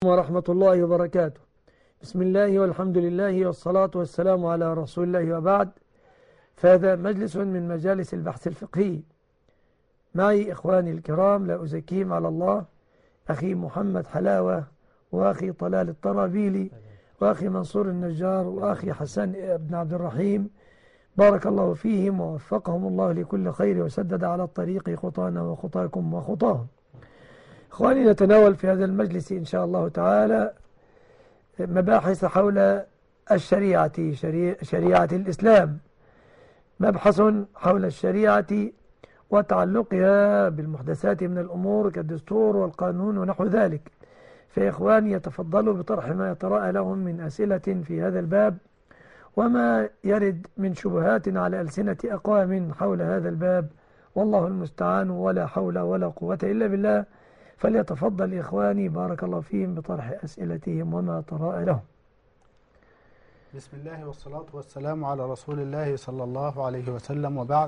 ورحمة الله وبركاته. بسم الله والحمد لله والصلاة والسلام على رسول الله وبعد. فهذا مجلس من مجالس البحث الفقهي معي إخواني الكرام، لا أزكيهم على الله، أخي محمد حلاوة، وأخي طلال الطرابيلي، وأخي منصور النجار، وأخي حسن بن عبد الرحيم، بارك الله فيهم ووفقهم الله لكل خير وسدد على الطريق خطانا وخطاكم وخطاهم. إخواني، نتناول في هذا المجلس إن شاء الله تعالى مباحث حول الشريعة، شريعة الإسلام، مبحث حول الشريعة وتعلقها بالمحدثات من الأمور كالدستور والقانون ونحو ذلك. فإخواني يتفضلوا بطرح ما يتراءى لهم من أسئلة في هذا الباب وما يرد من شبهات على ألسنة أقوام حول هذا الباب، والله المستعان، ولا حول ولا قوة إلا بالله. فليتفضل إخواني بارك الله فيهم بطرح أسئلتهم وما تراءى لهم. بسم الله والصلاة والسلام على رسول الله صلى الله عليه وسلم، وبعد.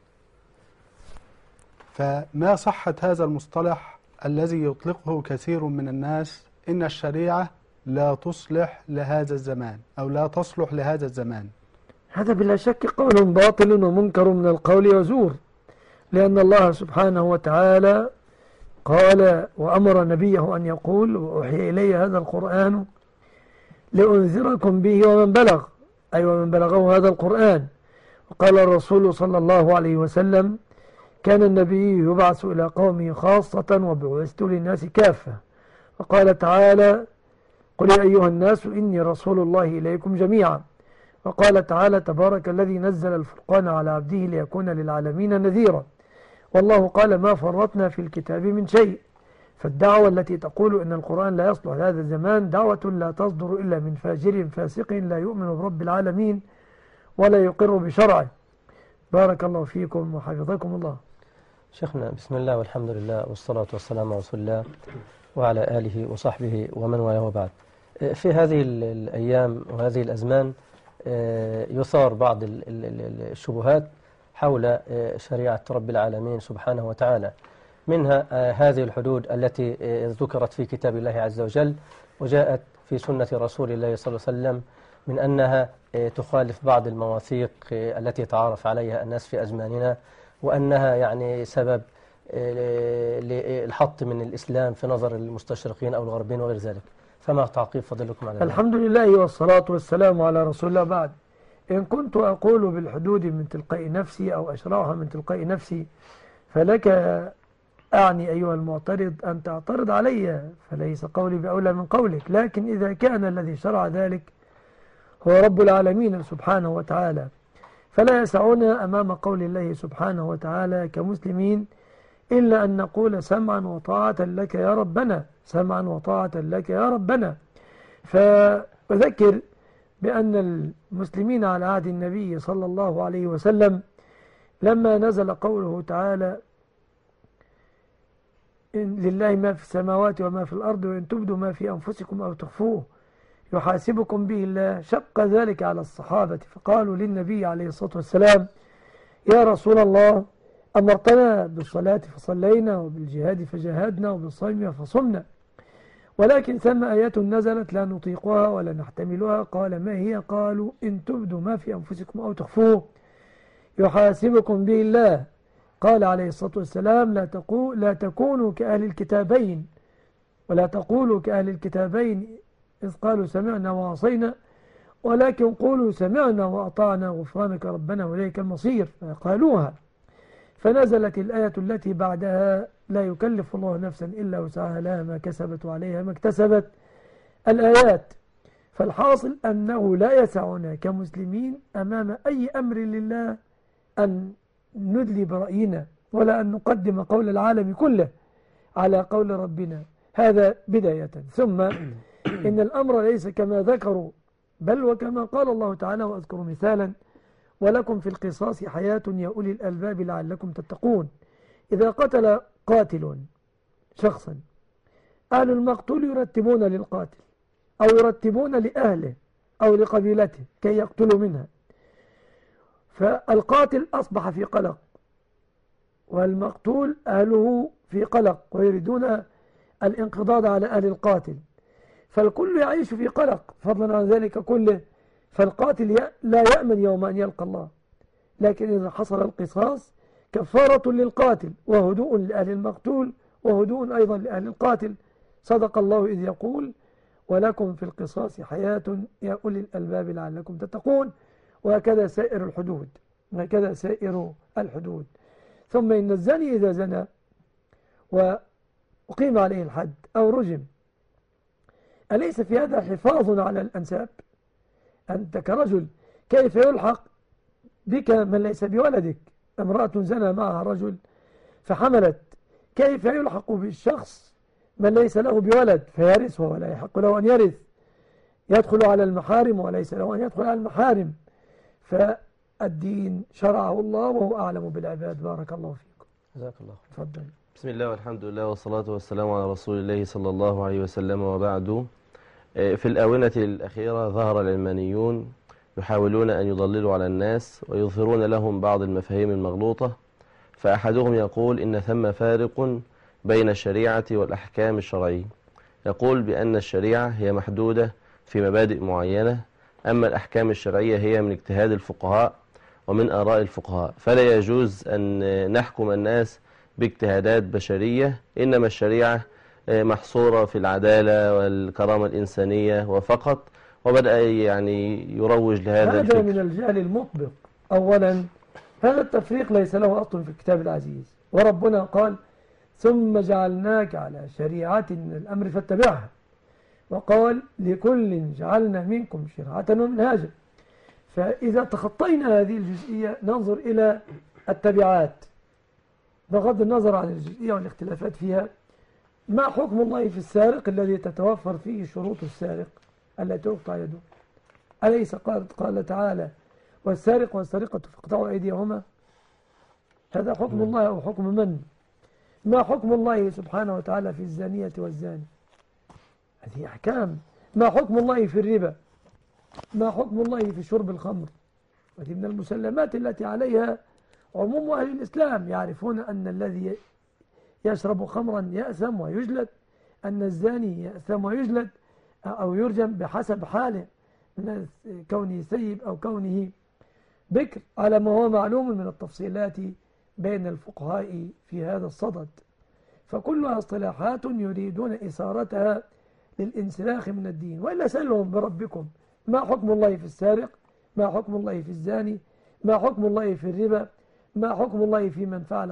فما صحة هذا المصطلح الذي يطلقه كثير من الناس إن الشريعة لا تصلح لهذا الزمان أو لا تصلح لهذا الزمان؟ هذا بلا شك قول باطل ومنكر من القول وزور، لأن الله سبحانه وتعالى قال وأمر نبيه أن يقول: وأوحي إلي هذا القرآن لأنذركم به ومن بلغ، أي ومن بلغه هذا القرآن. وقال الرسول صلى الله عليه وسلم: كان النبي يبعث إلى قومه خاصة وبعثت للناس كافة. وقال تعالى: قل يا أيها الناس إني رسول الله إليكم جميعا. وقال تعالى: تبارك الذي نزل الفرقان على عبده ليكون للعالمين نذيرا. والله قال: ما فرطنا في الكتاب من شيء. فالدعوة التي تقول إن القرآن لا يصلح هذا الزمان دعوة لا تصدر إلا من فاجر فاسق لا يؤمن برب العالمين ولا يقر بشرعه. بارك الله فيكم وحفظكم الله. شيخنا، بسم الله والحمد لله والصلاة والسلام على رسول الله وعلى آله وصحبه ومن والاه، وبعد. في هذه الأيام وهذه الأزمان يثار بعض الشبهات حول شريعة رب العالمين سبحانه وتعالى، منها هذه الحدود التي ذكرت في كتاب الله عز وجل وجاءت في سنة رسول الله صلى الله عليه وسلم، من أنها تخالف بعض المواثيق التي تعارف عليها الناس في أزماننا، وأنها يعني سبب للحط من الإسلام في نظر المستشرقين أو الغربيين وغير ذلك. فما تعقيب فضلكم على ذلك؟ الحمد لله والصلاة والسلام على رسول الله. بعد، إن كنت أقول بالحدود من تلقاء نفسي أو أشرعها من تلقاء نفسي، فلك أعني أيها المعترض أن تعترض علي، فليس قولي بأولى من قولك. لكن إذا كان الذي شرع ذلك هو رب العالمين سبحانه وتعالى، فلا يسعنا أمام قول الله سبحانه وتعالى كمسلمين إلا أن نقول: سمعا وطاعة لك يا ربنا، سمعا وطاعة لك يا ربنا. فأذكر بأن المسلمين على عهد النبي صلى الله عليه وسلم لما نزل قوله تعالى: إن لله ما في السماوات وما في الأرض وإن تبدوا ما في أنفسكم أو تخفوه يحاسبكم به الله، شق ذلك على الصحابة، فقالوا للنبي عليه الصلاة والسلام: يا رسول الله، أمرتنا بالصلاة فصلينا وبالجهاد فجاهدنا وبالصوم فصمنا، ولكن ثم آيات نزلت لا نطيقها ولا نحتملها. قال: ما هي؟ قالوا: إن تبدوا ما في أنفسكم أو تخفوه يحاسبكم به الله. قال عليه الصلاة والسلام: لا تكونوا كأهل الكتابين، ولا تقولوا كأهل الكتابين إذ قالوا سمعنا وعصينا، ولكن قولوا سمعنا وأطعنا غفرانك ربنا وإليك المصير. فقالوها، فنزلت الآية التي بعدها: لا يكلف الله نفسا إلا وسعها لها ما كسبت وعليها ما اكتسبت، الآيات. فالحاصل أنه لا يسعنا كمسلمين أمام أي أمر لله أن ندلي برأينا، ولا أن نقدم قول العالم كله على قول ربنا. هذا بداية. ثم إن الأمر ليس كما ذكروا، بل وكما قال الله تعالى: وأذكر مثالا: ولكم في القصاص حياة يا أولي الألباب لعلكم تتقون. إذا قتل قاتل شخصا، أهل المقتول يرتبون للقاتل أو يرتبون لأهله أو لقبيلته كي يقتلوا منها، فالقاتل أصبح في قلق، والمقتول أهله في قلق ويريدون الانقضاض على أهل القاتل. فالكل يعيش في قلق فضلا عن ذلك كله. فالقاتل لا يأمن يوم أن يلقى الله. لكن إذا حصل القصاص كفارة للقاتل وهدوء لأهل المقتول وهدوء أيضا لأهل القاتل. صدق الله إذ يقول ولكم في القصاص حياة يا أولي الألباب لعلكم تتقون. وهكذا سائر الحدود، وهكذا سائر الحدود. ثم إن الزاني إذا زنى وأقيم عليه الحد أو رجم أليس في هذا حفاظ على الأنساب؟ أنت كرجل كيف يلحق بك من ليس بولدك؟ امرأة زنى معها رجل فحملت، كيف يلحق بالشخص من ليس له بولد فيرث ولا يحق له أن يرث؟ يدخل على المحارم وليس له أن يدخل على المحارم. فالدين شرعه الله وهو أعلم بالعباد. بارك الله فيكم. جزاك الله. تفضل. بسم الله والحمد لله والصلاة والسلام على رسول الله صلى الله عليه وسلم، وبعد. في الآونة الأخيرة ظهر العلمانيون يحاولون أن يضللوا على الناس ويظهرون لهم بعض المفاهيم المغلوطة. فأحدهم يقول إن ثم فارق بين الشريعة والأحكام الشرعية، يقول بأن الشريعة هي محدودة في مبادئ معينة، أما الأحكام الشرعية هي من اجتهاد الفقهاء ومن آراء الفقهاء، فلا يجوز أن نحكم الناس باجتهادات بشرية، إنما الشريعة محصورة في العدالة والكرامة الإنسانية وفقط. وبدأ يعني يروج لهذا الفكر. هذا من الجهل المطبق. أولا هذا التفريق ليس له أصل في الكتاب العزيز، وربنا قال ثم جعلناك على شريعة من الأمر فاتبعها، وقال لكل جعلنا منكم شرعة ومنهاجا. فإذا تخطينا هذه الجزئية ننظر إلى التبعات بغض النظر عن الجزئية والاختلافات فيها. ما حكم الله في السارق الذي تتوفر فيه شروط السارق التي تقطع يده؟ أليس قال تعالى والسارق والسارقة فاقطعوا أيديهما؟ هذا حكم الله أو حكم من؟ ما حكم الله سبحانه وتعالى في الزانية والزاني؟ هذه أحكام. ما حكم الله في الربا؟ ما حكم الله في شرب الخمر؟ وهذه من المسلمات التي عليها عموم أهل الإسلام، يعرفون أن الذي يشرب خمرا يأثم ويجلد، أن الزاني يأثم ويجلد أو يرجم بحسب حاله من كونه ثيب أو كونه بكر، على ما هو معلوم من التفصيلات بين الفقهاء في هذا الصدد. فكلها اصطلاحات يريدون إثارتها للانسلاخ من الدين. وإلا سألهم بربكم ما حكم الله في السارق؟ ما حكم الله في الزاني؟ ما حكم الله في الربا؟ ما حكم الله في من فعل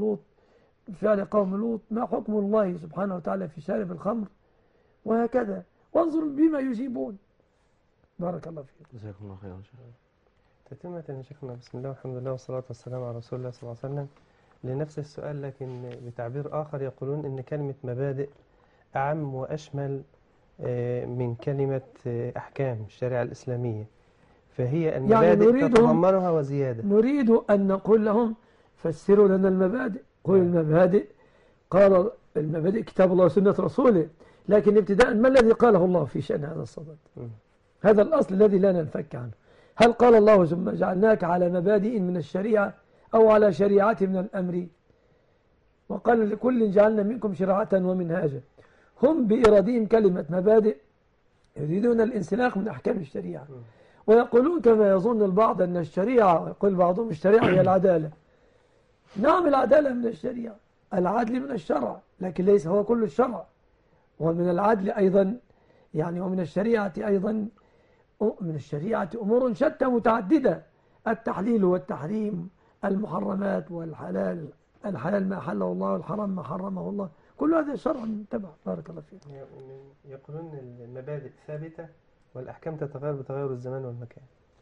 قوم لوط؟ ما حكم الله سبحانه وتعالى في شارب الخمر؟ وهكذا. وانظر بما يجيبون. بارك الله فيك. جزاكم الله خيرا. تتمة يا شيخنا. بسم الله والحمد لله والصلاة والسلام على رسول الله صلى الله عليه وسلم. لنفس السؤال لكن بتعبير آخر، يقولون إن كلمة مبادئ أعم وأشمل من كلمة أحكام الشريعة الإسلامية، فهي المبادئ يعني تتضمنها وزيادة. نريد أن نقول لهم فسروا لنا المبادئ. قل المبادئ، قال المبادئ كتاب الله وسنة رسوله، لكن ابتداء ما الذي قاله الله في شأن هذا الصدد؟ هذا الأصل الذي لا ننفك عنه. هل قال الله ثم جعلناك على مبادئ من الشريعة أو على شريعة من الأمر؟ وقال لكل جعلنا منكم شرعة ومنهاجا. هم بإرادهم كلمة مبادئ يريدون الانسلاخ من أحكام الشريعة، ويقولون كما يظن البعض أن الشريعة، ويقول بعضهم الشريعة هي العدالة. نعم العدالة من الشريعة، العدل من الشرع، لكن ليس هو كل الشرع. ومن العدل أيضا يعني ومن الشريعة أيضا من الشريعة أمور شتى متعددة، التحليل والتحريم، المحرمات والحلال، الحلال ما حله الله والحرام ما حرمه الله، كل هذا شرع تبع. بارك الله فيك. يقولون المبادئ ثابتة والأحكام تتغير بتغير الزمان والمكان.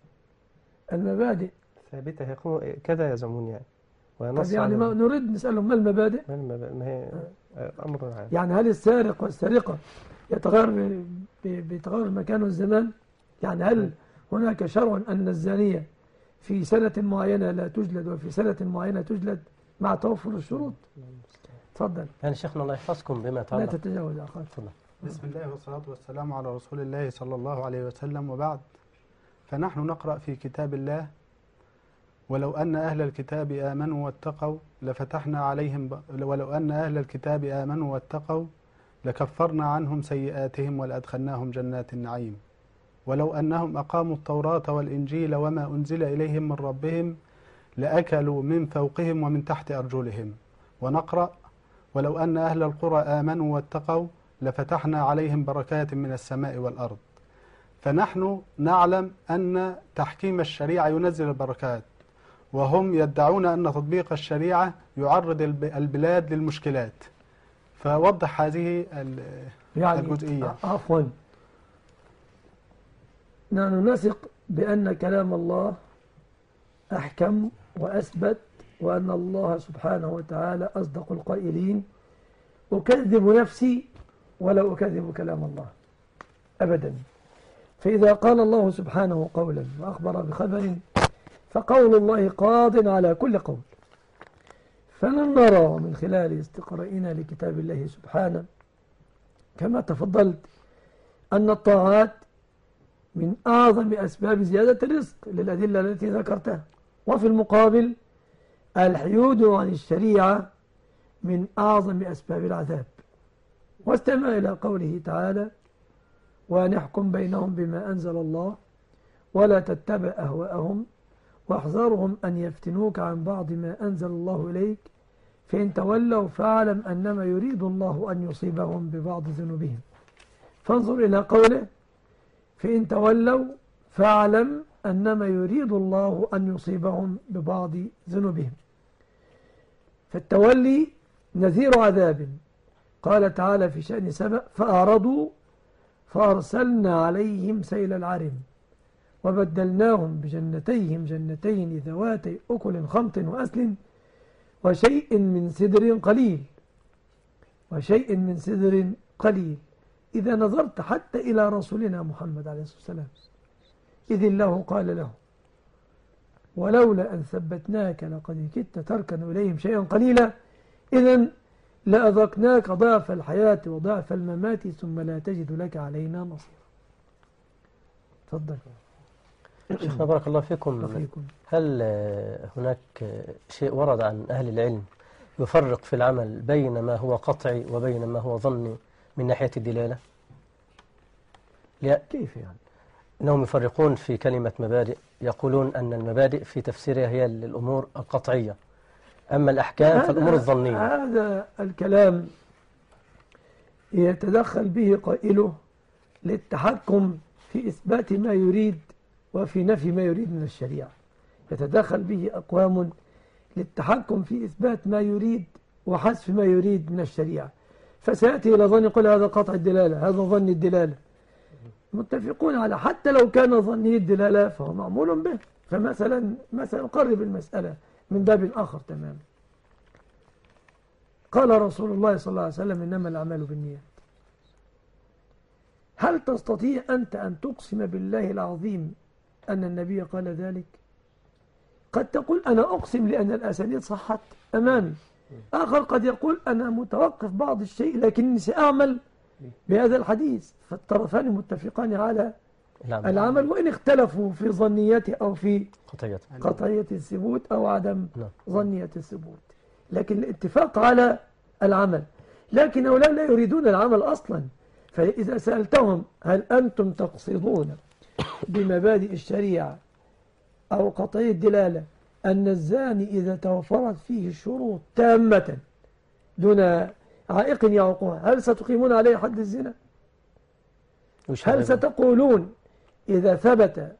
المبادئ ثابتة يقولون كذا يزعمون يعني. طيب يعني ما نريد نسألهم ما المبادئ؟ ما هي أمر عام. يعني هل السارق والسرقة يتغير بتغير المكان والزمان؟ يعني هل هناك شرع أن الزانية في سنة معينة لا تجلد وفي سنة معينة تجلد مع توفر الشروط؟ تفضل. يعني شيخنا الله يحفظكم بما تعالى. لا تتجاوز يا أخي. تفضل. بسم الله والصلاة والسلام على رسول الله صلى الله عليه وسلم، وبعد. فنحن نقرأ في كتاب الله: ولو أن أهل الكتاب آمنوا واتقوا لفتحنا عليهم ولو أن أهل الكتاب آمنوا واتقوا لكفرنا عنهم سيئاتهم ولأدخلناهم جنات النعيم ولو أنهم أقاموا التوراة والإنجيل وما أنزل إليهم من ربهم لأكلوا من فوقهم ومن تحت أرجلهم. ونقرأ ولو أن أهل القرى آمنوا واتقوا لفتحنا عليهم بركات من السماء والأرض. فنحن نعلم أن تحكيم الشريعة ينزل البركات، وهم يدعون أن تطبيق الشريعة يعرض البلاد للمشكلات. فوضح هذه الجزئية. عفوا، نحن نثق بأن كلام الله أحكم وأثبت، وأن الله سبحانه وتعالى أصدق القائلين. أكذب نفسي ولا أكذب كلام الله أبدا. فإذا قال الله سبحانه قولا وأخبر بخبر فقول الله قاض على كل قول. فلن نرى من خلال استقرائنا لكتاب الله سبحانه كما تفضلت أن الطاعات من أعظم أسباب زيادة الرزق للأدلة التي ذكرتها، وفي المقابل الحيود عن الشريعة من أعظم أسباب العذاب. واستمع إلى قوله تعالى: ونحكم بينهم بما أنزل الله ولا تتبع أهواءهم واحذرهم أن يفتنوك عن بعض ما أنزل الله إليك فإن تولوا فاعلم أنما يريد الله أن يصيبهم ببعض ذنوبهم. فانظر إلى قوله: فإن تولوا فاعلم أنما يريد الله أن يصيبهم ببعض ذنوبهم. فالتولي نذير عذاب. قال تعالى في شأن سبأ: فأعرضوا فأرسلنا عليهم سيل العرم وبدلناهم بجنتيهم جنتين ذواتي أكل خمط وأسل وشيء من سدر قليل إذا نظرت حتى إلى رسولنا محمد عليه الصلاة والسلام إذ الله قال له: ولولا أن ثبتناك لقد كدت تركن إليهم شيئا قليلا إذن لأذقناك ضعف الحياة وضعف الممات ثم لا تجد لك علينا نصيرا. تفضل شيخنا بارك الله فيكم. هل هناك شيء ورد عن أهل العلم يفرق في العمل بين ما هو قطعي وبين ما هو ظني من ناحية الدلالة؟ كيف يعني؟ أنهم يفرقون في كلمة مبادئ، يقولون أن المبادئ في تفسيرها هي الأمور القطعية، أما الأحكام فالأمور الظنية. هذا الكلام يتدخل به قائله للتحكم في إثبات ما يريد وفي نفي ما يريد من الشريعة. يتدخل به أقوام للتحكم في إثبات ما يريد وحذف ما يريد من الشريعة، فسيأتي إلى ظن يقول هذا قطع الدلالة، هذا ظن الدلالة. متفقون على حتى لو كان ظني الدلالة فهو معمول به. فمثلا قرب المسألة من باب آخر تماما. قال رسول الله صلى الله عليه وسلم: إنما الأعمال بالنيات. هل تستطيع أنت أن تقسم بالله العظيم أن النبي قال ذلك؟ قد تقول أنا أقسم لأن الأسانيد صحت أمامي. آخر قد يقول أنا متوقف بعض الشيء لكني سأعمل بهذا الحديث. فالطرفان متفقان على العمل وإن اختلفوا في ظنيته أو في قطعية الثبوت أو عدم ظنية الثبوت، لكن الاتفاق على العمل. لكن هؤلاء لا يريدون العمل أصلا. فإذا سألتهم: هل أنتم تقصدون بمبادئ الشريعة أو قطعية الدلالة أن الزاني إذا توفرت فيه الشروط تامة دون عائق يعوقها هل ستقيمون عليه حد الزنا؟ هل ستقولون إذا ثبت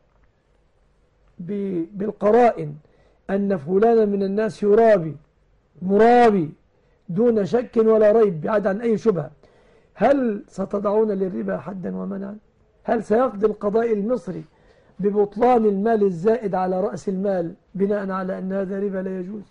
بالقرائن أن فلانا من الناس مرابي دون شك ولا ريب بعد عن أي شبهة، هل ستضعون للربا حدا ومنعا؟ هل سيقضي القضاء المصري ببطلان المال الزائد على رأس المال بناء على أن هذا ربا لا يجوز؟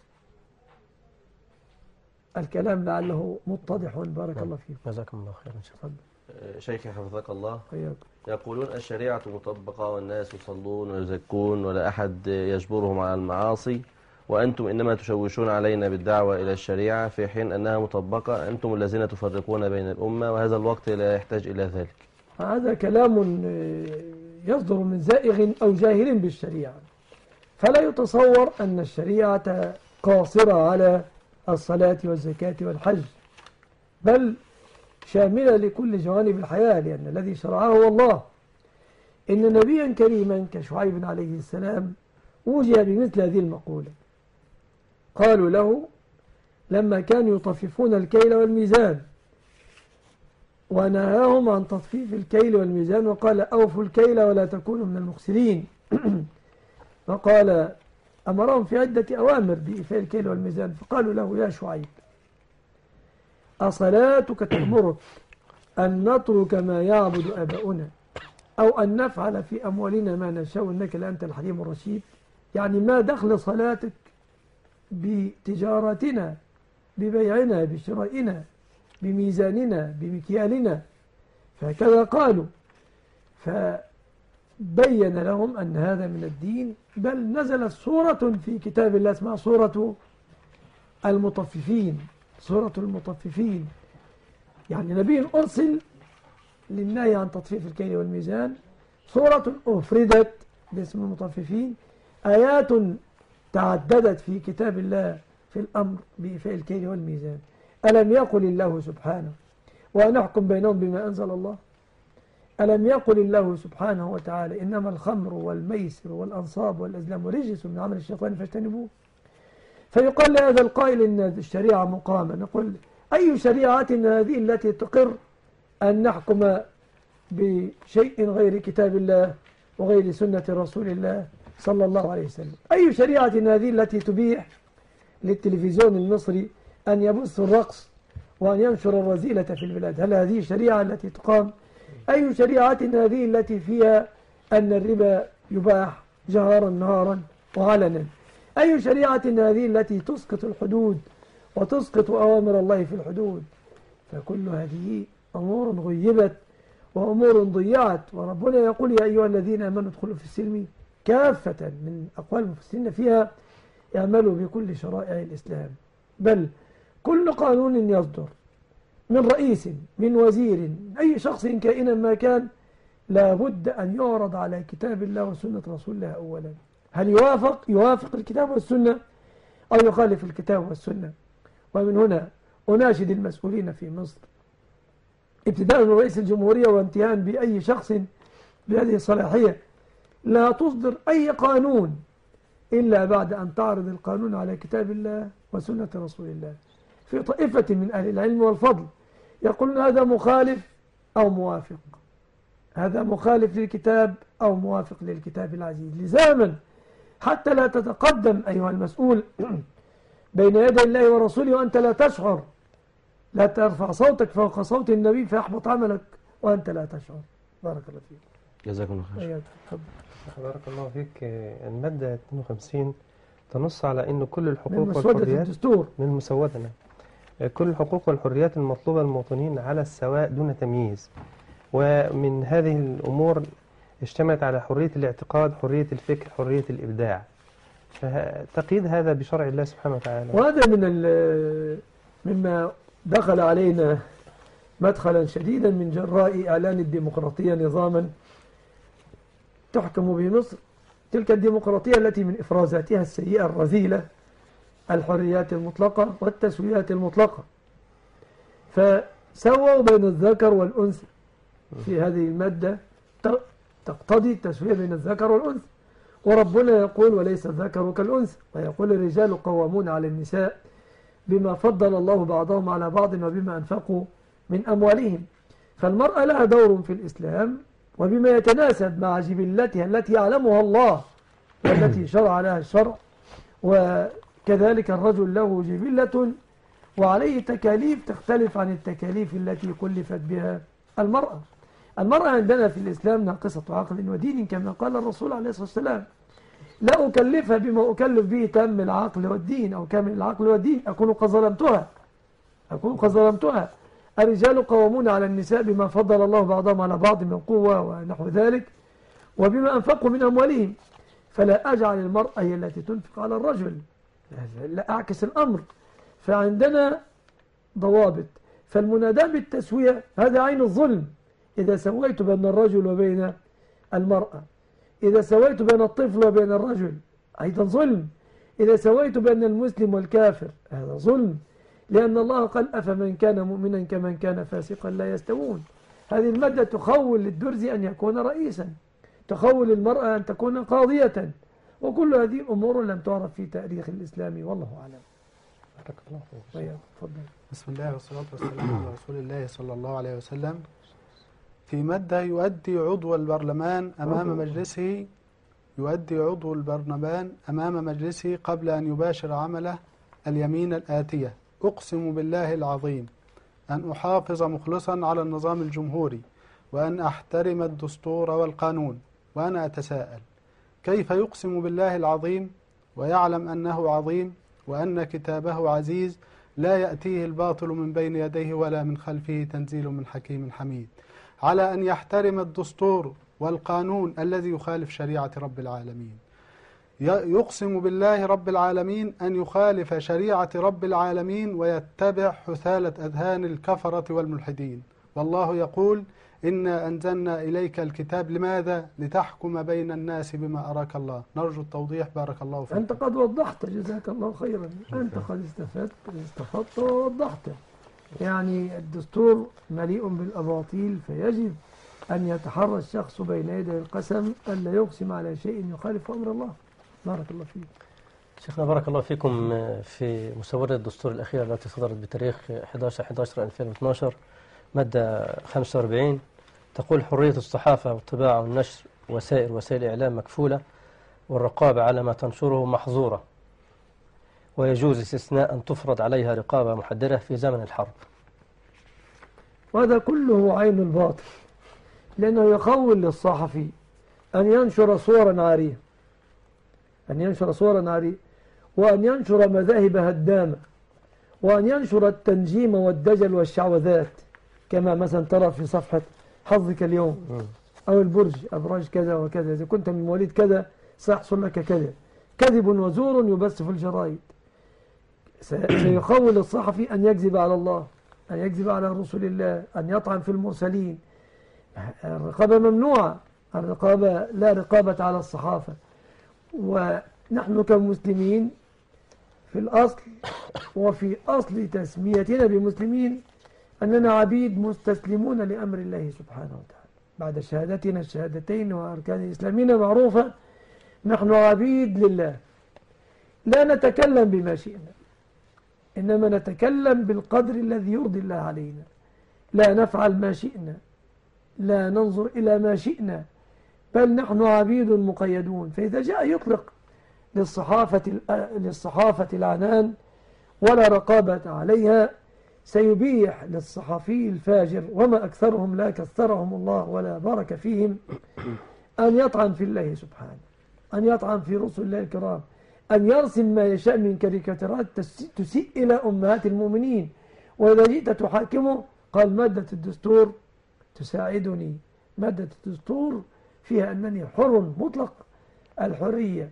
الكلام لعله متضح. بارك الله فيك. جزاكم الله خيرا. شيخي حفظك الله. حياك. يقولون الشريعة مطبقة والناس يصلون ويزكون ولا أحد يجبرهم على المعاصي، وأنتم إنما تشوشون علينا بالدعوة إلى الشريعة في حين أنها مطبقة. أنتم الذين تفرقون بين الأمة وهذا الوقت لا يحتاج إلى ذلك. هذا كلام يصدر من زائغ أو جاهل بالشريعة. فلا يتصور أن الشريعة قاصرة على الصلاة والزكاة والحج، بل شاملة لكل جوانب الحياة، لأن الذي شرعه هو الله. إن نبيا كريما كشعيب عليه السلام وجه بمثل هذه المقولة. قالوا له لما كانوا يطففون الكيل والميزان، ونهاهم عن تطفيف الكيل والميزان وقال أوفوا الكيل ولا تكونوا من المخسرين. فقال أمرهم في عدة أوامر بإيفاء الكيل والميزان، فقالوا له يا شعيب أصلاتك تأمرك أن نترك ما يعبد آباؤنا أو أن نفعل في أموالنا ما نشاء إنك لأنت الحليم الرشيد؟ يعني ما دخل صلاتك بتجارتنا، ببيعنا، بشرائنا، بميزاننا، بمكيالنا؟ فهكذا قالوا. فبين لهم أن هذا من الدين، بل نزلت سورة في كتاب الله اسمها سورة المطففين. سورة المطففين يعني نبي أرسل للنهي عن تطفيف الكيل والميزان، سورة أفردت باسم المطففين، آيات تعددت في كتاب الله في الأمر بإيفاء الكيل والميزان. ألم يقل الله سبحانه ونحكم بينهم بما أنزل الله؟ ألم يقل الله سبحانه وتعالى إنما الخمر والميسر والأنصاب والأزلام رجس من عمل الشيطان فاجتنبوه؟ فيقال لهذا القائل إن الشريعة مقامة، نقول أي شريعة هذه التي تقر أن نحكم بشيء غير كتاب الله وغير سنة رسول الله صلى الله عليه وسلم؟ أي شريعة هذه التي تبيح للتلفزيون المصري أن يبث الرقص وأن ينشر الرذيلة في البلاد؟ هل هذه الشريعة التي تقام؟ أي شريعة هذه التي فيها أن الربا يباح جهارا نهارا وعلنا؟ أي شريعة هذه التي تسقط الحدود وتسقط أوامر الله في الحدود؟ فكل هذه أمور غيبت وأمور ضيعت. وربنا يقول يا أيها الذين آمنوا ادخلوا في السلم كافة، من أقوال المفسرين فيها يعملوا بكل شرائع الإسلام، بل كل قانون يصدر من رئيس من وزير أي شخص كائنا ما كان لابد أن يعرض على كتاب الله وسنة رسول الله أولا. هل يوافق الكتاب والسنة أو يخالف الكتاب والسنة؟ ومن هنا أناشد المسؤولين في مصر ابتداء من رئيس الجمهورية وانتهاء بأي شخص بهذه الصلاحية، لا تصدر أي قانون إلا بعد أن تعرض القانون على كتاب الله وسنة رسول الله. في طائفة من أهل العلم والفضل يقولون هذا مخالف أو موافق، هذا مخالف للكتاب أو موافق للكتاب العزيز، لزاما حتى لا تتقدم أيها المسؤول بين يدي الله ورسوله وأنت لا تشعر، لا ترفع صوتك فوق صوت النبي فيحبط عملك وأنت لا تشعر. بارك الله فيك. جزاكم الله خير. بارك الله فيك. المادة 52 تنص على أن كل الحقوق من مسودة والحريات الدستور، من المسودة، كل الحقوق والحريات المطلوبة للمواطنين على السواء دون تمييز. ومن هذه الأمور اشتملت على حرية الاعتقاد، حرية الفكر، حرية الإبداع، فتقييد هذا بشرع الله سبحانه وتعالى. وهذا مما دخل علينا مدخلا شديدا من جراء إعلان الديمقراطية نظاما تحكم به مصر، تلك الديمقراطية التي من إفرازاتها السيئة الرذيلة الحريات المطلقة والتسويات المطلقة. فسووا بين الذكر والأنثى في هذه المادة، تقتضي التسوية بين الذكر والأنثى، وربنا يقول وليس الذكر كالأنثى، ويقول الرجال قوامون على النساء بما فضل الله بعضهم على بعض وبما أنفقوا من أموالهم. فالمرأة لها دور في الإسلام وبما يتناسب مع جبلتها التي يعلمها الله والتي شرع لها الشرع، وكذلك الرجل له جبلة وعليه تكاليف تختلف عن التكاليف التي كلفت بها المرأة. المرأة عندنا في الإسلام ناقصة عقل ودين كما قال الرسول عليه الصلاة والسلام: لا أكلفها بما أكلف به تام العقل والدين أو كامل العقل والدين، أكون قد ظلمتها. الرجال قوامون على النساء بما فضل الله بعضهم على بعض من قوة ونحو ذلك وبما أنفقوا من أموالهم، فلا أجعل المرأة هي التي تنفق على الرجل، لا أعكس الأمر. فعندنا ضوابط. فالمناداة بالتسوية هذا عين الظلم. إذا سويت بين الرجل وبين المرأة، إذا سويت بين الطفل وبين الرجل أيضا ظلم، إذا سويت بين المسلم والكافر هذا ظلم، لأن الله قال أفمن كان مؤمنا كمن كان فاسقا لا يستوون. هذه المادة تخول للدرز أن يكون رئيسا، تخول المرأة أن تكون قاضية، وكل هذه أمور لم تعرف في تاريخ الإسلام والله أعلم. بسم الله والصلاة والسلام على رسول الله صلى الله عليه وسلم. في مادة يؤدي عضو البرلمان أمام مجلسه قبل أن يباشر عمله اليمين الآتية: أقسم بالله العظيم أن أحافظ مخلصا على النظام الجمهوري وأن أحترم الدستور والقانون. وأنا أتساءل: كيف يقسم بالله العظيم ويعلم أنه عظيم وأن كتابه عزيز لا يأتيه الباطل من بين يديه ولا من خلفه تنزيل من حكيم حميد، على أن يحترم الدستور والقانون الذي يخالف شريعة رب العالمين؟ يقسم بالله رب العالمين أن يخالف شريعة رب العالمين ويتبع حثالة أذهان الكفرة والملحدين، والله يقول: إنا أنزلنا إليك الكتاب لماذا؟ لتحكم بين الناس بما أراك الله. نرجو التوضيح بارك الله فيك. أنت قد وضحت جزاك الله خيرا، أنت قد استفدت ووضحت. يعني الدستور مليء بالأباطيل، فيجب أن يتحرى الشخص بين يدي القسم ألا يقسم على شيء يخالف أمر الله. بارك الله فيك. شيخنا بارك الله فيكم، في مسودة الدستور الأخيرة التي صدرت بتاريخ 11/11/2012 مادة 45 تقول: حرية الصحافة والطباعة والنشر وسائر وسائل الإعلام مكفولة، والرقابة على ما تنشره محظورة، ويجوز استثناء أن تفرض عليها رقابة محددة في زمن الحرب. وهذا كله عين الباطل، لأنه يخول للصحفي أن ينشر صورا عارية، وأن ينشر مذاهب هدامة، وأن ينشر التنجيم والدجل والشعوذات، كما مثلا ترى في صفحة حظك اليوم أو البرج أبراج كذا وكذا، إذا كنت من مواليد كذا سيحصل لك كذا. كذب وزور يبث في الجرائد. سيخول الصحفي أن يكذب على الله، أن يكذب على رسول الله، أن يطعن في المرسلين. الرقابة ممنوعة، الرقابة لا رقابة على الصحافة. ونحن كمسلمين في الأصل وفي أصل تسميتنا بمسلمين أننا عبيد مستسلمون لأمر الله سبحانه وتعالى. بعد شهادتنا الشهادتين وأركان إسلامنا معروفة، نحن عبيد لله، لا نتكلم بما شئنا، إنما نتكلم بالقدر الذي يرضي الله علينا. لا نفعل ما شئنا، لا ننظر إلى ما شئنا، بل نحن عبيد مقيدون. فإذا جاء يطلق للصحافة العنان ولا رقابة عليها، سيبيح للصحفي الفاجر، وما أكثرهم لا كثرهم الله ولا بارك فيهم، أن يطعن في الله سبحانه، أن يطعن في رسل الله الكرام، أن يرسم ما يشاء من كاريكاتيرات تسيء إلى أمهات المؤمنين. وإذا جئت تحاكمه قال: مادة الدستور تساعدني، مادة الدستور فيها أنني حر مطلق الحرية.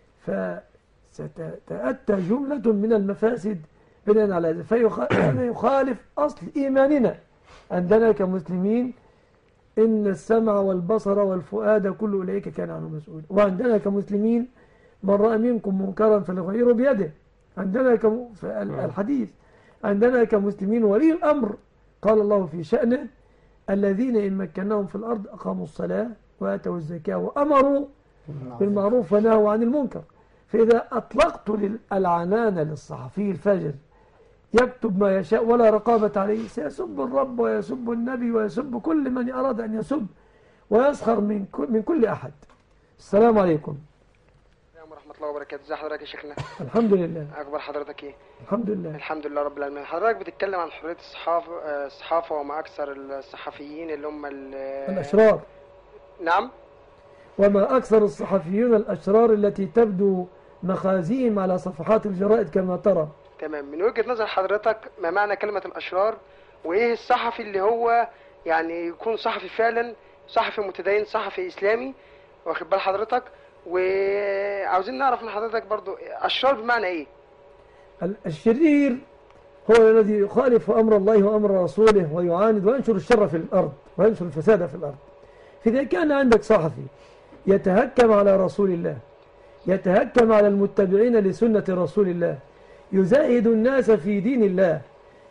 فستتأتى جملة من المفاسد بناء على هذا، فهذا يخالف أصل إيماننا عندنا كمسلمين: إن السمع والبصر والفؤاد كل أولئك كان عنه مسؤول. وعندنا كمسلمين: من رأى منكم منكرا فليغيره بيده. عندنا الحديث عندنا كمسلمين ولي الأمر، قال الله في شأنه: الذين إن مكناهم في الأرض أقاموا الصلاة وآتوا الزكاة وأمروا بالمعروف ونهوا عن المنكر. فإذا أطلقت العنان للصحفي الفاجر يكتب ما يشاء ولا رقابة عليه، سيسب الرب ويسب النبي ويسب كل من أراد أن يسب، ويسخر من كل أحد. السلام عليكم ورحمة الله وبركاته. ازي حضرتك يا شيخنا؟ الحمد لله. أخبار حضرتك إيه؟ الحمد لله. الحمد لله رب العالمين. حضرتك بتتكلم عن حرية الصحافة وما أكثر الصحفيين اللي هم الأشرار. نعم. وما أكثر الصحفيين الأشرار التي تبدو مخازيهم على صفحات الجرائد كما ترى. تمام. من وجهة نظر حضرتك ما معنى كلمة الأشرار؟ وإيه الصحفي اللي هو يعني يكون صحفي فعلا، صحفي متدين، صحفي إسلامي، واخد بال حضرتك؟ وعاوزين نعرف من حضرتك برضو الشر بمعنى ايه؟ الشرير هو الذي يخالف امر الله وامر رسوله ويعاند وينشر الشر في الارض وينشر الفساد في الارض. فاذا كان عندك صحفي يتهكم على رسول الله، يتهكم على المتبعين لسنة رسول الله، يزاهد الناس في دين الله،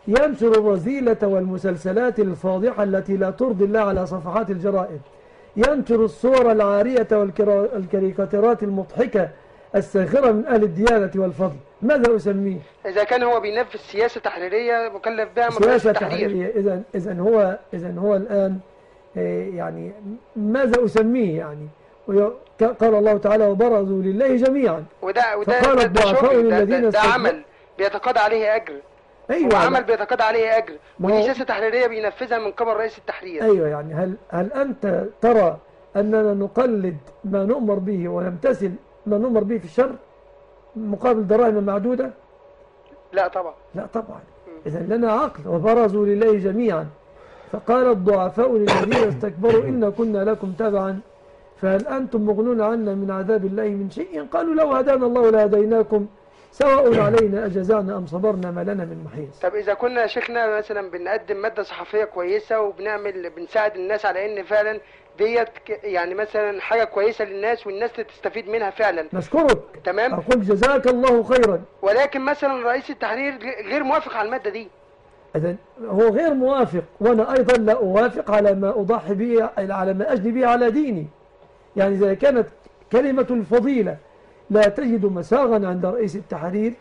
ينشر الرذيلة والمسلسلات الفاضحة التي لا ترضي الله على صفحات الجرائد، ينشر الصور العارية والكاريكاتيرات المضحكة الساخرة من أهل الديانة والفضل، ماذا أسميه؟ إذا كان هو بينفذ سياسة تحريرية مكلف بها من رئيس سياسة التحرير. تحريرية. إذن هو الآن يعني ماذا أسميه يعني؟ قال الله تعالى وبرزوا لله جميعا، فقال الضعفاء للذين ده عمل بيتقاضى عليه أجر. أيوة، عمل بيتقاضى عليه أجر، ودي سياسة تحريرية بينفذها من قبل رئيس التحرير. أيوة، يعني هل أنت ترى أننا نقلد ما نؤمر به ونمتثل ما نؤمر به في الشر مقابل دراهم معدودة؟ لا طبعا. لا طبعا. إذن لنا عقل. وبرزوا لله جميعا فقال الضعفاء للذين استكبروا إن كنا لكم تبعا فهل أنتم مغنون عنا من عذاب الله من شيء؟ قالوا لو هدانا الله لهديناكم سواء علينا أجزعنا أم صبرنا ما لنا من محيص. طب إذا كنا شيخنا مثلا بنقدم مادة صحفية كويسة بنساعد الناس على إن فعلا ديت يعني مثلا حاجة كويسة للناس والناس تستفيد منها فعلا، نشكرك. تمام، أقول جزاك الله خيرا. ولكن مثلا رئيس التحرير غير موافق على المادة دي. إذن هو غير موافق، وأنا أيضا لا أوافق على ما أضحي به، على ما أجني به على ديني. يعني إذا كانت كلمة الفضيلة لا تجد مساغا عند رئيس التحرير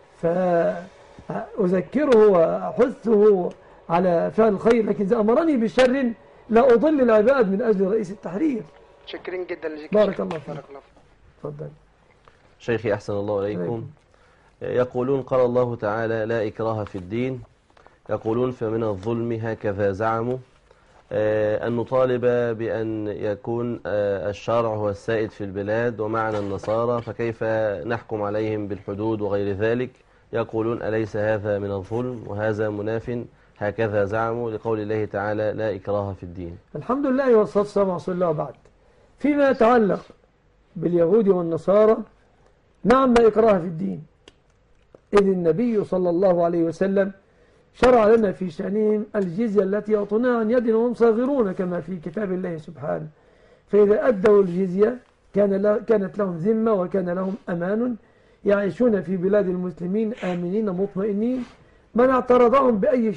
فأذكره وأحثه على فعل الخير، لكن إذا أمرني بشر لا أضل العباد من أجل رئيس التحرير. شكرا جدا لك. بارك الله فيك. تفضل شيخي أحسن الله إليكم. يقولون قال الله تعالى لا إكراه في الدين، يقولون فمن الظلم هكذا زعموا أن نطالب بأن يكون الشرع هو السائد في البلاد ومعنا النصارى، فكيف نحكم عليهم بالحدود وغير ذلك؟ يقولون أليس هذا من الظلم وهذا مناف؟ هكذا زعموا لقول الله تعالى لا إكراه في الدين. الحمد لله والصلاة والسلام على رسول الله. وبعد، فيما يتعلق باليهود والنصارى نعم لا إكراه في الدين، إذ النبي صلى الله عليه وسلم شرع لنا في شأنهم الجزية التي يعطونها عن يد وهم صاغرون كما في كتاب الله سبحانه، فإذا أدوا الجزية كانت لهم ذمة وكان لهم أمان يعيشون في بلاد المسلمين آمنين مطمئنين. من اعترضهم بأي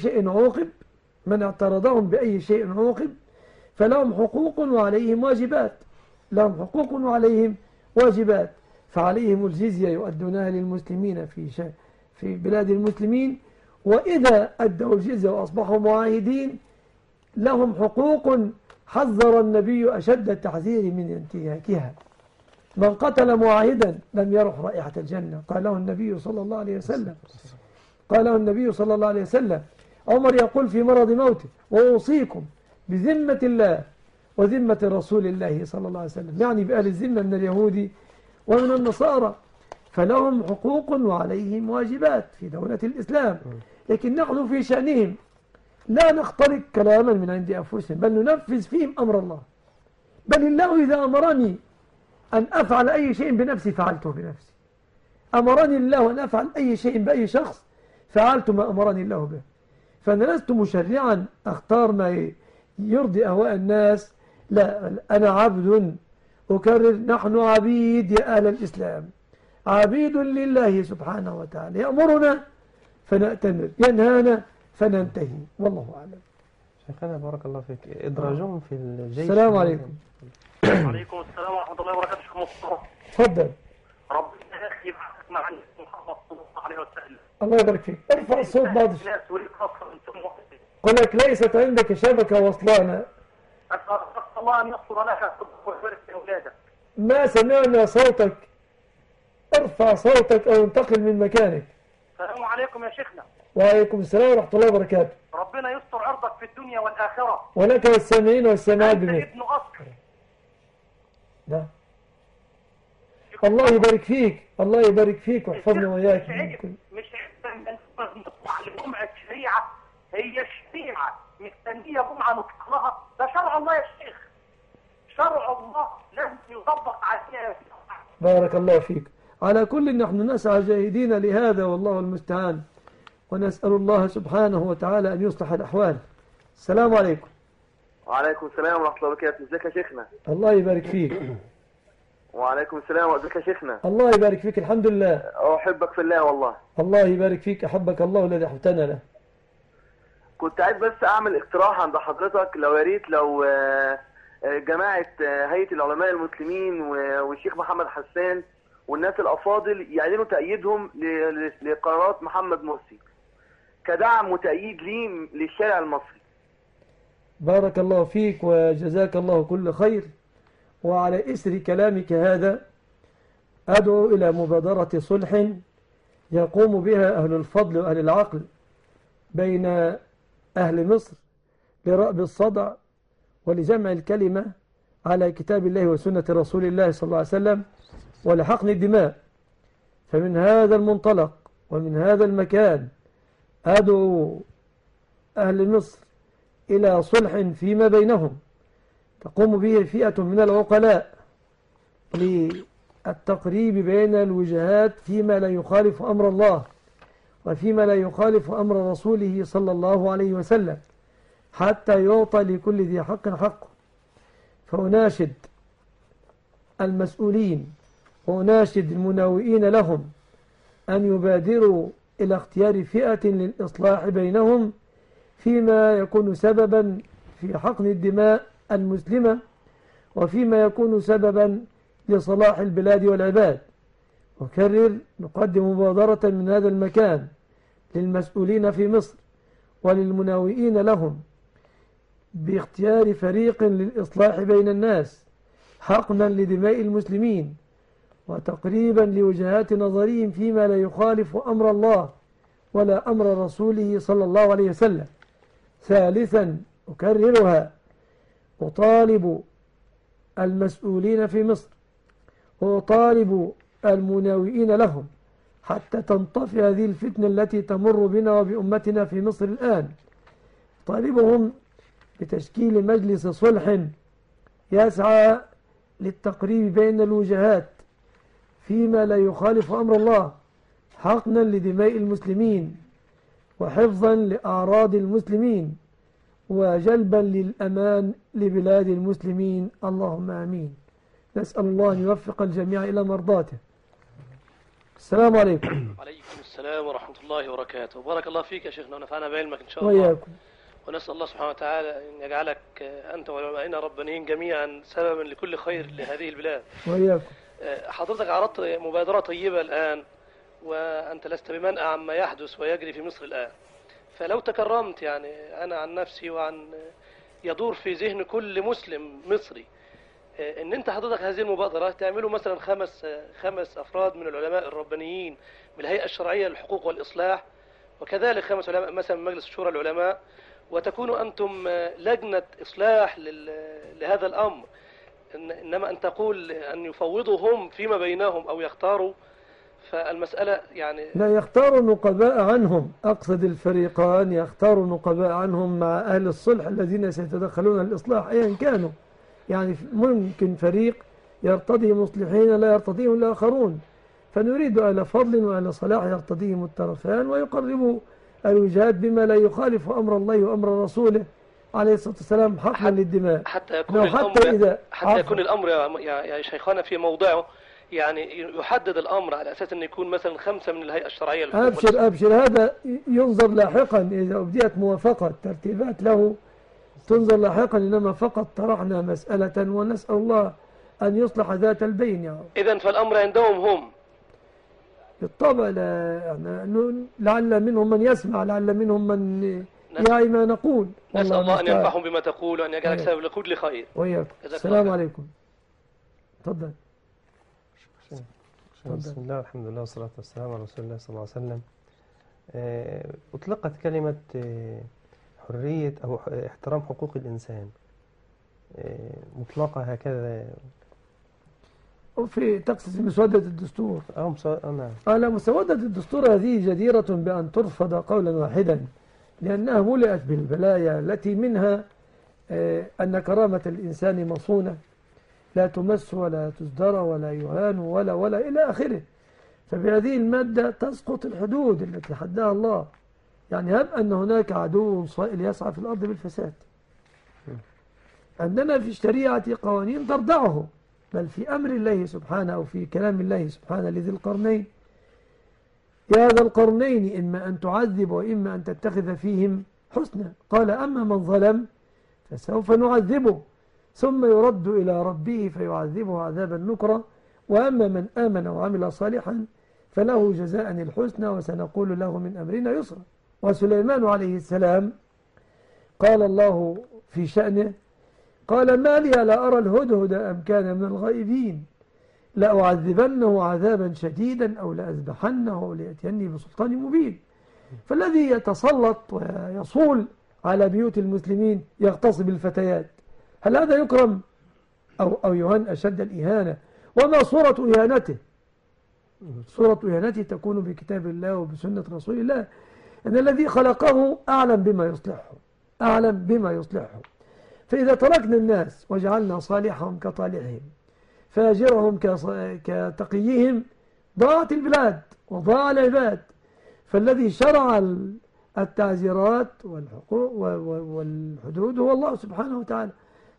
شيء عوقب فلهم حقوق وعليهم واجبات، فعليهم الجزية يؤدونها للمسلمين في بلاد المسلمين، وإذا أدوا الجزية وأصبحوا معاهدين لهم حقوق حذر النبي أشد التحذير من انتهاكها. من قتل معاهدا لم يرح رائحة الجنة، قاله النبي صلى الله عليه وسلم. عمر يقول في مرض موته وأوصيكم بذمة الله وذمة رسول الله صلى الله عليه وسلم، يعني بأهل الذمة من اليهود ومن النصارى، فلهم حقوق وعليهم واجبات في دولة الإسلام، لكن نحن في شأنهم لا نخترق كلاما من عند أنفسهم بل ننفذ فيهم أمر الله. بل الله إذا أمرني أن أفعل أي شيء بنفسي فعلته بنفسي، أمرني الله أن أفعل أي شيء بأي شخص فعلت ما أمرني الله به. فأنا لست مشرعا أختار ما يرضي أهواء الناس، لا، أنا عبد أكرر، نحن عبيد يا أهل الإسلام، عبيد لله سبحانه وتعالى، يأمرنا فنأتمر، ينهانا فننتهي، والله أعلم. شيخنا بارك الله فيك، إدراجهم في الجيش. السلام عليكم. وعليكم السلام ورحمة الله وبركاته. شيخ مصطفى تفضل. ربنا يا أخي يبعثك مع محمد صلى الله عليه وسلم. الله يبارك فيك. ارفع الصوت بعض. قل لك ليست عندك شبكة وصلانة. أسأل الله أن يغفر لك ويبارك في أولادك. ما سمعنا صوتك، ارفع صوتك أو انتقل من مكانك. السلام عليكم يا شيخنا. وعليكم السلام ورحمة الله وبركاته. ربنا يستر عرضك في الدنيا والآخرة. ولك والسامعين والسامعات بمثل. ابن أصل. نعم. الله يبارك فيك، الله يبارك فيك واحفظنا وإياك. مش جمعة شريعة، هي الشريعة مستنية جمعة نطلق لها، ده شرع الله يا شيخ، شرع الله لازم يطبق عليها. بارك الله فيك. على كل نحن نسعى جاهدين لهذا والله المستعان، ونسأل الله سبحانه وتعالى أن يصلح الأحوال. السلام عليكم. وعليكم السلام ورحمة الله وبركاته. ازيك يا شيخنا؟ الله يبارك فيك. وعليكم السلام. وازيك يا شيخنا؟ الله يبارك فيك، الحمد لله. أحبك في الله والله. الله يبارك فيك، أحبك الله الذي أحبتنا له. كنت عايز بس اعمل اقتراح عند حضرتك، لو يا ريت لو جماعة هيئة العلماء المسلمين والشيخ محمد حسان والناس الافاضل يعلنوا تأييدهم لقرارات محمد مرسي كدعم وتأييد ليه للشارع المصري. بارك الله فيك وجزاك الله كل خير. وعلى إثر كلامك هذا أدعو إلى مبادرة صلح يقوم بها أهل الفضل وأهل العقل بين أهل مصر لرأب الصدع ولجمع الكلمة على كتاب الله وسنة رسول الله صلى الله عليه وسلم ولحقن الدماء. فمن هذا المنطلق ومن هذا المكان أدعو أهل مصر إلى صلح فيما بينهم تقوم به فئة من العقلاء للتقريب بين الوجهات فيما لا يخالف أمر الله وفيما لا يخالف أمر رسوله صلى الله عليه وسلم حتى يعطى لكل ذي حق حقه. فأناشد المسؤولين وأناشد المناوئين لهم أن يبادروا إلى اختيار فئة للإصلاح بينهم فيما يكون سببا في حقن الدماء المسلمة وفيما يكون سببا لصلاح البلاد والعباد. أكرر نقدم مبادرة من هذا المكان للمسؤولين في مصر وللمناوئين لهم باختيار فريق للإصلاح بين الناس حقنا لدماء المسلمين وتقريبا لوجهات نظرهم فيما لا يخالف أمر الله ولا أمر رسوله صلى الله عليه وسلم. ثالثا أكررها أطالب المسؤولين في مصر وأطالب المناوئين لهم حتى تنطفئ هذه الفتنة التي تمر بنا وبأمتنا في مصر الآن. طالبهم بتشكيل مجلس صلح يسعى للتقريب بين الوجهات فيما لا يخالف أمر الله حقنا لدماء المسلمين وحفظا لأعراض المسلمين وجلبا للأمان لبلاد المسلمين. اللهم آمين. نسأل الله أن يوفق الجميع إلى مرضاته. السلام عليكم. وعليكم السلام ورحمة الله وبركاته. بارك الله فيك يا شيخنا ونفعنا بعلمك إن شاء الله. وإياكم. ونسأل الله سبحانه وتعالى أن يجعلك أنت وعلمائنا الربانيين جميعا سببا لكل خير لهذه البلاد. وإياكم. حضرتك عرضت مبادرة طيبة الآن وأنت لست بمنأى عما يحدث ويجري في مصر الآن، فلو تكرمت يعني أنا عن نفسي وعن يدور في ذهن كل مسلم مصري ان انت حضرتك هذه المبادرة تعملوا مثلا خمس افراد من العلماء الربانيين من الهيئة الشرعية للحقوق والإصلاح وكذلك 5 علماء مثلا من مجلس شورى العلماء وتكونوا أنتم لجنة إصلاح لهذا الأمر. إنما أن تقول أن يفوضوا هم فيما بينهم أو يختاروا، فالمسألة يعني لا يختاروا نقباء عنهم. أقصد الفريقان يختاروا نقباء عنهم مع أهل الصلح الذين سيتدخلون الإصلاح أيا كانوا. يعني ممكن فريق يرتضي مصلحين لا يرتضيهم الآخرون، فنريد أهل فضل وأهل صلاح يرتضيهم الطرفان ويقربوا الوجهات بما لا يخالف أمر الله وأمر رسوله عليه الصلاة والسلام حقا للدماء. حتى يكون الأمر يا شيخنا في موضعه، يعني يحدد الأمر على أساس أن يكون مثلا 5 من الهيئة الشرعية. أبشر هذا ينظر لاحقا إذا أبديت موافقة ترتيبات له تنظر لاحقا، إنما فقط طرحنا مسألة ونسأل الله أن يصلح ذات البين. يعني إذن فالأمر عندهم هم بالطبع. لعل منهم من يسمع، لعل منهم من يعي ما نقول. نسأل الله أن ينفعهم بما تقول وأن يجعلك سبب لكل خير. وإياكم. السلام عليكم. تفضل. بسم الله والحمد لله والصلاة والسلام على رسول الله صلى الله عليه وسلم. أطلقت كلمة حرية أو احترام حقوق الإنسان مطلقة هكذا وفي تقصد مسودة الدستور. نعم. لا، مسودة الدستور هذه جديرة بأن ترفض قولا واحدا، لأنها ملئت بالبلايا التي منها أن كرامة الإنسان مصونة لا تمس ولا تزدر ولا يهان ولا إلى آخره. فبهذه المادة تسقط الحدود التي حدها الله. يعني هب أن هناك عدو صائل يسعى في الأرض بالفساد، عندنا في الشريعة قوانين تردعه، بل في أمر الله سبحانه أو في كلام الله سبحانه لذي القرنين: يا ذا القرنين إما أن تعذب وإما أن تتخذ فيهم حسنى. قال أما من ظلم فسوف نعذبه ثم يرد إلى ربه فيعذبه عذابا نكرا، وأما من آمن وعمل صالحا فله جزاء الحسنى وسنقول له من أمرنا يسرا. وسليمان عليه السلام قال الله في شأنه قال ما لي لا أرى الهدهد أم كان من الغائبين لأعذبنه عذابا شديدا أو لأذبحنه أو ليأتيني بسلطان مبين. فالذي يتسلط ويصول على بيوت المسلمين يغتصب الفتيات، هل هذا يكرم أو يهان أشد الإهانة؟ وما صورة إهانته؟ صورة إهانته تكون بكتاب الله وبسنة رسول الله، أن الذي خلقه أعلم بما يصلحه، أعلم بما يصلحه. فإذا تركنا الناس وجعلنا صالحهم كطالحهم فاجرهم كتقيهم ضاعت البلاد وضاع العباد. فالذي شرع التعزيرات والحقوق والحدود هو الله سبحانه وتعالى.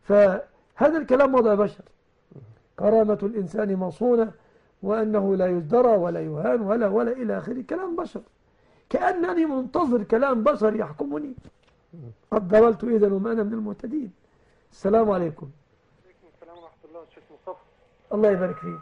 فهذا الكلام وضع بشر، كرامة الإنسان مصونة، وأنه لا يزدرى ولا يهان ولا إلى آخره، كلام بشر، كأنني منتظر كلام بشر يحكمني. قد ضللت إذن وما أنا من المهتدين. السلام عليكم. وعليكم السلام ورحمة الله. الشيخ مصطفى الله يبارك فيك.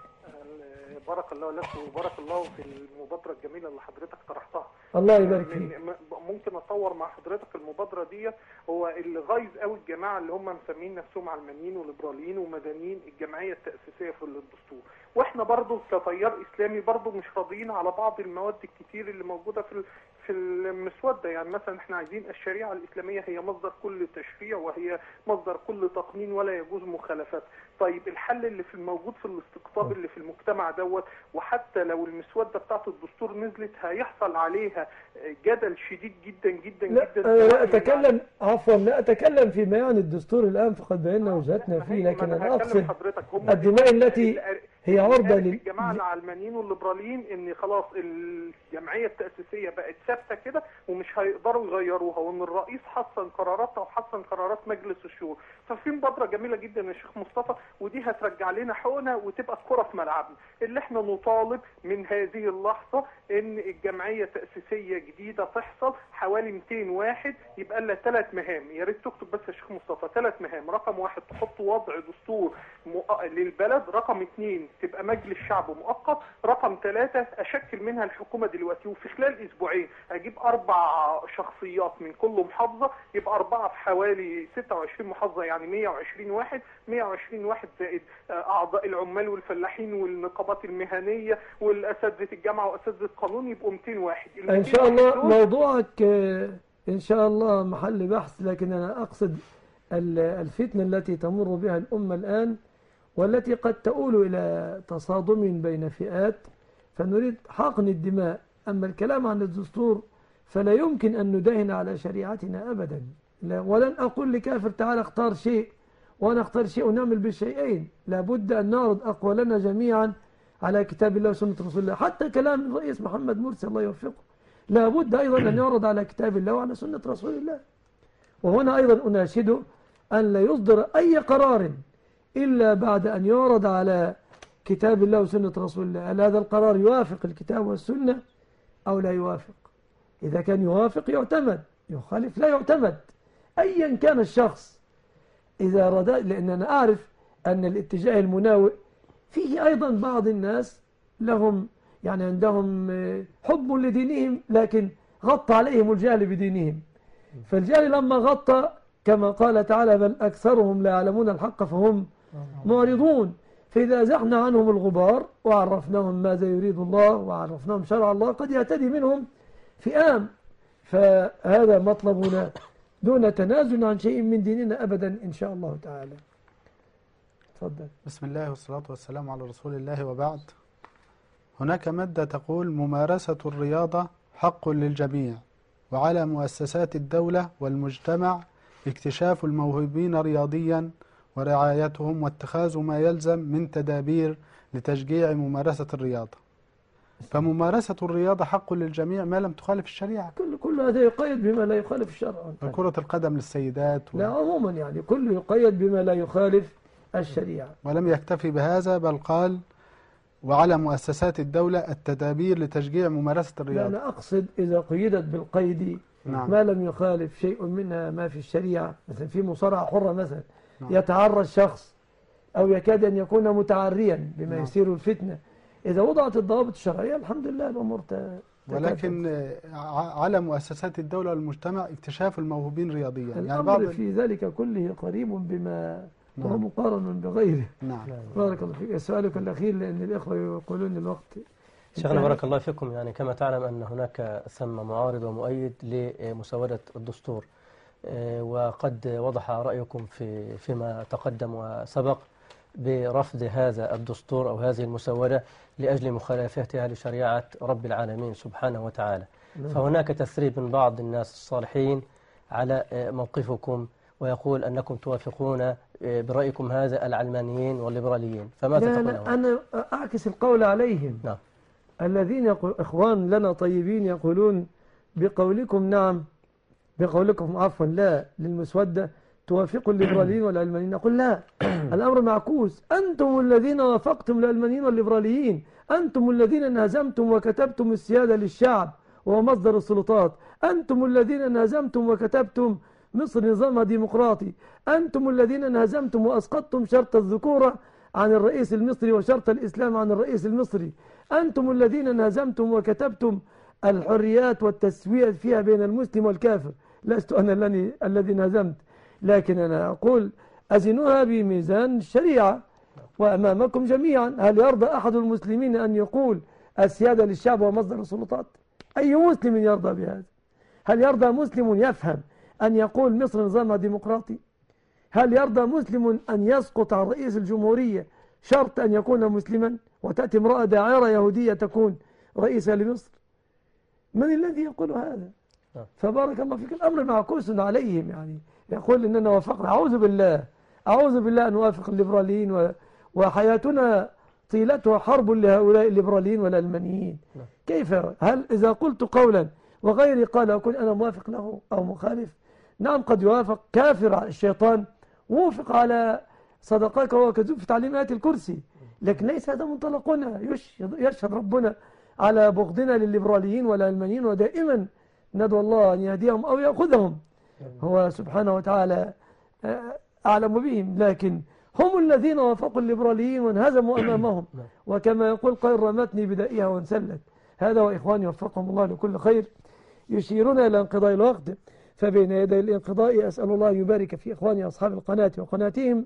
بارك الله لك وبارك الله في المبادرة الجميلة اللي حضرتك طرحتها. الله يبارك فيك. ممكن اصور مع حضرتك المبادرة دي؟ هو اللي غايز قوي الجماعة اللي هم مسمين نفسهم علمانيين وليبراليين ومدنيين الجمعية التأسيسية في الدستور، واحنا برضو كتيار اسلامي برضو مش راضيين على بعض المواد الكتير اللي موجودة في المسودة. يعني مثلا احنا عايزين الشريعة الإسلامية هي مصدر كل تشريع وهي مصدر كل تقنين ولا يجوز مخالفات. طيب الحل اللي في الموجود في الاستقطاب اللي في المجتمع دوت، وحتى لو المسودة بتاعت الدستور نزلت هيحصل عليها جدل شديد جدا جدا جدا. لا أتكلم عفوا، لا أتكلم فيما يعني الدستور الآن فقد بينا وجهتنا فيه، لكن أنا أقصد الدماء التي هي عرضة للجماعة العلمانيين والليبراليين ان خلاص الجمعية التأسيسية بقت ثابتة كده ومش هيقدروا يغيروها، وان الرئيس حسن قراراتها وحسن قرارات مجلس الشورى. ففي مبادرة جميلة جدا يا شيخ مصطفى، ودي هترجع لنا حقنا وتبقى الكرة في ملعبنا. اللي احنا نطالب من هذه اللحظة ان الجمعية التأسيسية جديدة تحصل حوالي 200 واحد، يبقى لها 3 مهام. يا ريت تكتب بس يا شيخ مصطفى 3 مهام. رقم 1 تحط وضع دستور للبلد. رقم 2 تبقى مجلس شعب مؤقت. رقم 3 اشكل منها الحكومة دلوقتي، وفي خلال اسبوعين اجيب 4 شخصيات من كل محافظة، يبقى 4 في حوالي 26 محافظة، يعني 120 واحد. 120 واحد زائد اعضاء العمال والفلاحين والنقابات المهنية والاساتذة الجامعة واساتذة القانون، يبقوا 200 واحد. ان شاء الله موضوعك ان شاء الله محل بحث، لكن انا اقصد الفتنة التي تمر بها الامة الان والتي قد تؤول إلى تصادم بين فئات، فنريد حقن الدماء. أما الكلام عن الدستور فلا يمكن أن ندهن على شريعتنا أبدا، ولن أقول لكافر تعالى اختار شيء وأنا اختار شيء ونعمل بالشيئين. لابد أن نعرض أقوالنا جميعا على كتاب الله وسنة رسول الله. حتى كلام الرئيس محمد مرسي الله يوفقه لابد أيضا أن يعرض على كتاب الله وعلى سنة رسول الله. وهنا أيضا أناشده أن لا يصدر أي قرار إلا بعد أن يعرض على كتاب الله وسنة رسول الله. هل هذا القرار يوافق الكتاب والسنة أو لا يوافق؟ إذا كان يوافق يعتمد، يخالف لا يعتمد أيا كان الشخص. إذا رد، لأن أنا أعرف أن الاتجاه المناوئ فيه أيضا بعض الناس لهم يعني عندهم حب لدينهم، لكن غطى عليهم الجهل بدينهم. فالجهل لما غطى كما قال تعالى بل أكثرهم لا يعلمون الحق فهم معرضون. فإذا زحنا عنهم الغبار وعرفناهم ماذا يريد الله وعرفناهم شرع الله قد يهتدي منهم فئام. فهذا مطلبنا دون تنازل عن شيء من ديننا أبدا إن شاء الله تعالى. تفضل. بسم الله والصلاة والسلام على رسول الله، وبعد. هناك مادة تقول ممارسة الرياضة حق للجميع، وعلى مؤسسات الدولة والمجتمع اكتشاف الموهوبين رياضيا ورعايتهم واتخاذ ما يلزم من تدابير لتشجيع ممارسة الرياضة. فممارسة الرياضة حق للجميع ما لم تخالف الشريعة. كل هذا يقيد بما لا يخالف الشرع. وكرة القدم للسيدات لا عموما يعني كله يقيد بما لا يخالف الشريعة. ولم يكتفي بهذا بل قال وعلى مؤسسات الدولة التدابير لتشجيع ممارسة الرياضة. أنا أقصد إذا قيدت بالقيد نعم. ما لم يخالف شيء منها ما في الشريعة. مثلا في مصارعة حرة مثلا نعم. يتعرى الشخص أو يكاد أن يكون متعريا بما نعم. يثير الفتنة، إذا وضعت الضوابط الشرعية الحمد لله الأمور ولكن على مؤسسات الدولة والمجتمع اكتشاف الموهوبين رياضيا. يعني بعض الأمر في ذلك كله قريب بما هو نعم. مقارن بغيره. نعم. بارك الله فيك. سؤالك الأخير لأن الإخوة يقولون الوقت. شيخنا بارك الله فيكم، يعني كما تعلم أن هناك ثم معارض ومؤيد لمسودة الدستور، وقد وضح رأيكم فيما تقدم وسبق برفض هذا الدستور أو هذه المسودة لأجل مخالفتها لشريعة رب العالمين سبحانه وتعالى. فهناك تثريب من بعض الناس الصالحين على موقفكم ويقول أنكم توافقون برأيكم هذا العلمانيين والليبراليين، فماذا تقول لهم؟ أنا أعكس القول عليهم. نعم. الذين يقول إخوان لنا طيبين يقولون بقولكم نعم، بقولكم عفوا لا للمسودة توافقوا الليبراليين والعلمانيين. نقول لا، الأمر معكوس. أنتم الذين وافقتم العلمانيين والليبراليين، أنتم الذين انهزمتم وكتبتم السيادة للشعب وهو مصدر السلطات، أنتم الذين انهزمتم وكتبتم مصر نظامها ديمقراطي، أنتم الذين انهزمتم وأسقطتم شرط الذكورة عن الرئيس المصري وشرط الإسلام عن الرئيس المصري، أنتم الذين انهزمتم وكتبتم الحريات والتسوية فيها بين المسلم والكافر. لست أنا الذي انهزمت، لكن أنا أقول أزنوها بميزان الشريعة وأمامكم جميعا. هل يرضى أحد المسلمين أن يقول السيادة للشعب ومصدر السلطات؟ أي مسلم يرضى بهذا؟ هل يرضى مسلم يفهم أن يقول مصر نظامها ديمقراطي؟ هل يرضى مسلم أن يسقط عن رئيس الجمهورية شرط أن يكون مسلما وتأتي امرأة داعرة يهودية تكون رئيسة لمصر؟ من الذي يقول هذا؟ فبارك الله فيك. الأمر معكوس عليهم، يعني يقول إننا وافقنا. أعوذ بالله، أعوذ بالله أن نوافق الليبراليين وحياتنا طيلتها حرب لهؤلاء الليبراليين والعلمانيين. كيف؟ هل إذا قلت قولا وغيري قال أكون أنا موافق له أو مخالف؟ نعم قد يوافق كافر الشيطان ووافق على صدقائك وكذوب في تعليمات الكرسي، لكن ليس هذا منطلقنا. يشهد ربنا على بغضنا للليبراليين والعلمانيين، ودائما ندعو الله أن يهديهم أو يأخذهم، هو سبحانه وتعالى أعلم بهم، لكن هم الذين وافقوا الليبراليين وانهزموا أمامهم، وكما يقول قيل رمتني بدائها وانسلت. هذا وإخواني وفقهم الله لكل خير. يشيرون إلى انقضاء الوقت، فبين يدي الانقضاء أسأل الله أن يبارك في إخواني أصحاب القناة وقناتهم،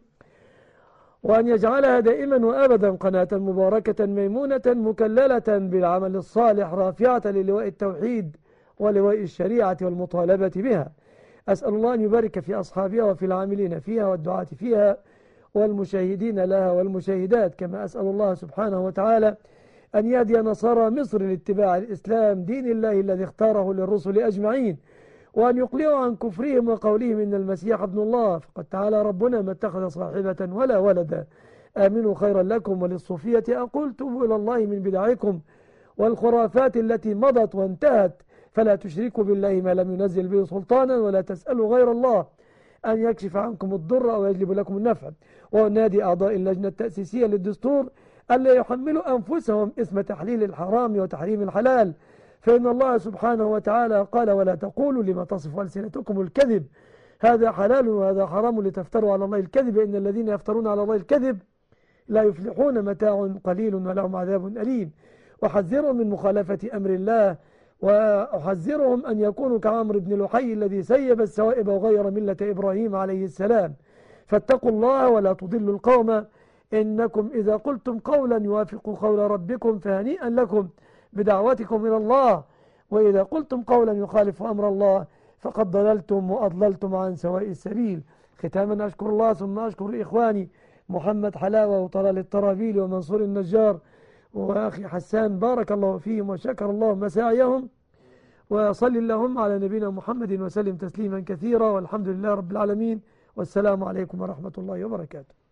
وأن يجعلها دائما وأبدا قناة مباركة ميمونة مكللة بالعمل الصالح رافعة للواء التوحيد ولواء الشريعة والمطالبة بها. أسأل الله أن يبارك في أصحابها وفي العاملين فيها والدعاة فيها والمشاهدين لها والمشاهدات، كما أسأل الله سبحانه وتعالى أن يهدي نصارى مصر لاتباع الإسلام دين الله الذي اختاره للرسل أجمعين، وأن يقلعوا عن كفرهم وقولهم إن المسيح ابن الله، فقد تعالى ربنا ما اتخذ صاحبة ولا ولدا. آمنوا خيرا لكم. وللصوفية أقول توبوا إلى الله من بدعكم والخرافات التي مضت وانتهت، فلا تشركوا بالله ما لم ينزل به سلطانا، ولا تسألوا غير الله أن يكشف عنكم الضر أو يجلب لكم النفع. ونادي أعضاء اللجنة التأسيسية للدستور ألا يحملوا أنفسهم اسم تحليل الحرام وتحريم الحلال، فإن الله سبحانه وتعالى قال ولا تقولوا لما تصف ألسنتكم الكذب هذا حلال وهذا حرام لتفتروا على الله الكذب، إن الذين يفترون على الله الكذب لا يفلحون، متاع قليل ولهم عذاب أليم. وحذرهم من مخالفة أمر الله، وأحذرهم أن يكونوا كعمرو بن لحي الذي سيب السوائب وغير ملة إبراهيم عليه السلام. فاتقوا الله ولا تضلوا القوم، إنكم إذا قلتم قولا يوافق قول ربكم فهنيئا لكم بدعوتكم إلى الله، وإذا قلتم قولا يخالف أمر الله فقد ضللتم وأضللتم عن سواء السبيل. ختاما أشكر الله ثم أشكر إخواني محمد حلاوة وطلال الطرابيلي ومنصور النجار وأخي حسان، بارك الله فيهم وشكر الله مساعيهم، وصل اللهم على نبينا محمد وسلم تسليما كثيرا، والحمد لله رب العالمين، والسلام عليكم ورحمة الله وبركاته.